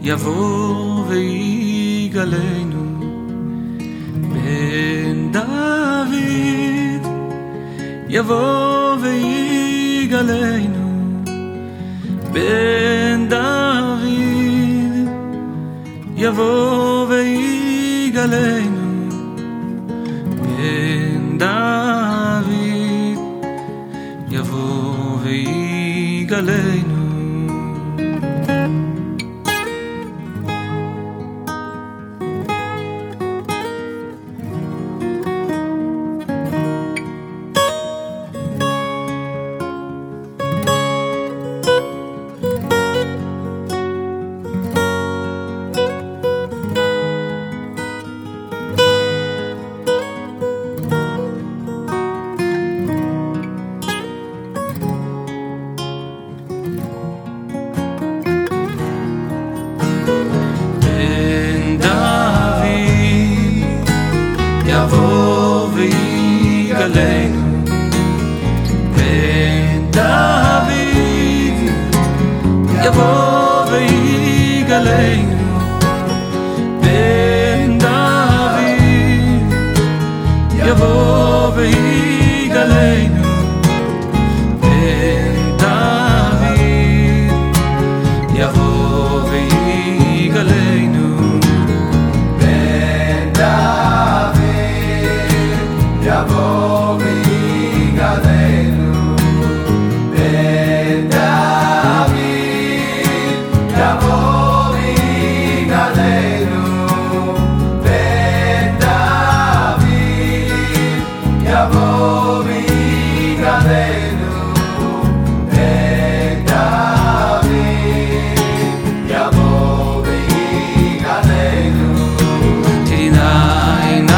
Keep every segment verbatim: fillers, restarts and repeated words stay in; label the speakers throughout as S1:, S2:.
S1: יבוא ויגלנו בן דוד, יבוא ויגלנו בן דוד, יבוא ויגלנו בן דוד, יבוא ויגלנו. יבוא ויגלנו בן דוד, יבוא ויגלנו בן דוד, יבוא ויגלנו בן דוד, יבוא ויגלנו בן דוד, יבוא ויגלנו בן דוד, יבוא ויגלנו בן דוד, יבוא ויגלנו בן דוד, יבוא ויגלנו. תנאי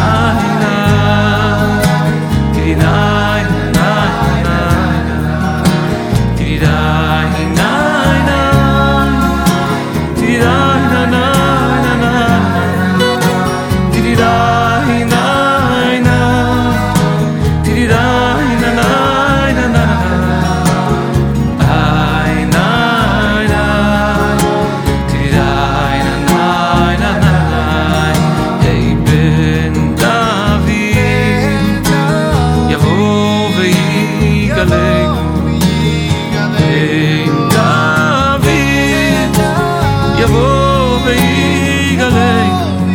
S1: יבוא ויגלנו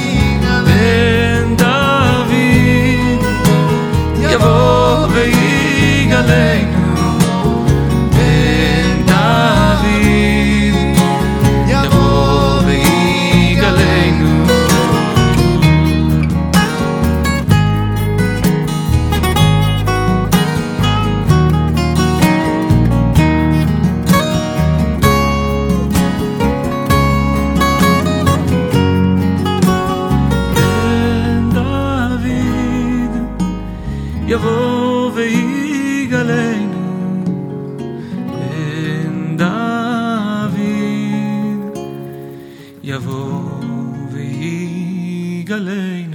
S1: בן דוד, יבוא ויגלנו בן דוד, יבוא ויגלנו. יבוא ויגלנו בן דוד, יבוא ויגלנו